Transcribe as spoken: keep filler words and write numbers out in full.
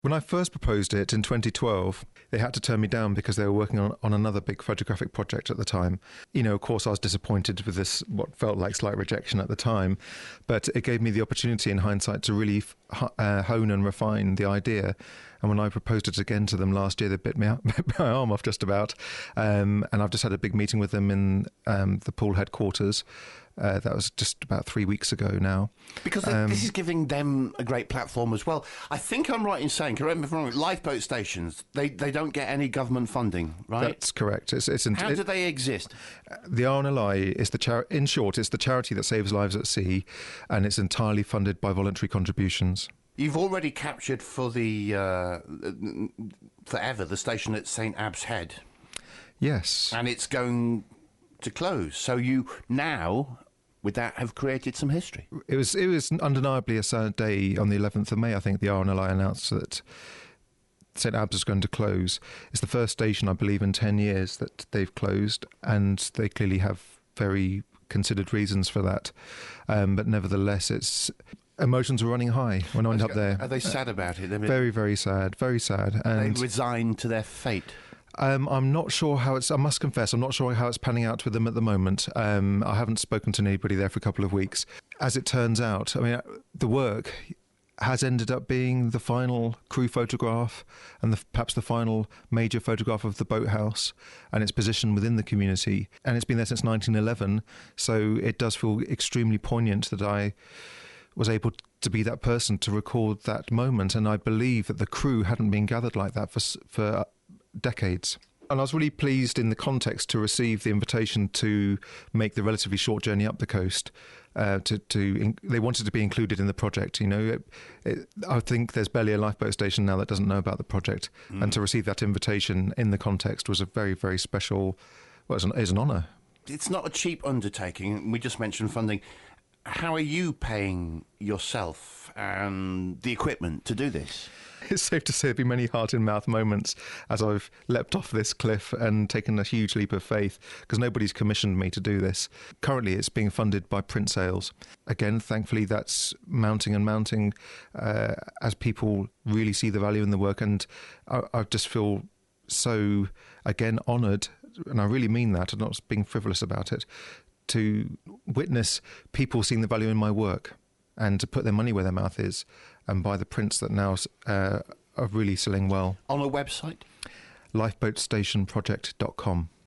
When I first proposed it in twenty twelve, they had to turn me down because they were working on, on another big photographic project at the time. You know, of course, I was disappointed with this, what felt like slight rejection at the time, but it gave me the opportunity in hindsight to really uh, hone and refine the idea. And when I proposed it again to them last year, they bit, me out, bit my arm off just about. Um, and I've just had a big meeting with them in um, the Pool headquarters. Uh, that was just about three weeks ago now. Because um, this is giving them a great platform as well. I think I'm right in saying, correct me if I'm wrong, lifeboat stations, they, they don't get any government funding, right? That's correct. It's, it's, How it, do they exist? The R N L I is the char- in short, it's the charity that saves lives at sea, and it's entirely funded by voluntary contributions. You've already captured for the uh, forever the station at Saint Abbs Head. Yes. And it's going to close. So you now, with that, have created some history. It was it was undeniably a sad day on the eleventh of May. I think the R N L I announced that Saint Abbs is going to close. It's the first station, I believe, in ten years that they've closed, and they clearly have very considered reasons for that. Um, but nevertheless, it's emotions were running high when I went up there. Are they sad about it? Very, very sad. Very sad. And they resigned to their fate. Um, I'm not sure how it's, I must confess, I'm not sure how it's panning out with them at the moment. Um, I haven't spoken to anybody there for a couple of weeks. As it turns out, I mean, the work has ended up being the final crew photograph and the, perhaps the final major photograph of the boathouse and its position within the community. And it's been there since nineteen eleven, so it does feel extremely poignant that I was able to be that person to record that moment. And I believe that the crew hadn't been gathered like that for for decades. And I was really pleased in the context to receive the invitation to make the relatively short journey up the coast. Uh, to, to in, they wanted to be included in the project. You know, it, it, I think there's barely a lifeboat station now that doesn't know about the project. Mm. And to receive that invitation in the context was a very, very special, well, it's an, it's an honour. It's not a cheap undertaking. We just mentioned funding. How are you paying yourself and the equipment to do this? It's safe to say there've been many heart-in-mouth moments as I've leapt off this cliff and taken a huge leap of faith, because nobody's commissioned me to do this. Currently, it's being funded by print sales. Again, thankfully, that's mounting and mounting uh, as people really see the value in the work. And I, I just feel so, again, honoured, and I really mean that, I'm not being frivolous about it, to witness people seeing the value in my work and to put their money where their mouth is and buy the prints that now uh, are really selling well. On a website? lifeboat station project dot com.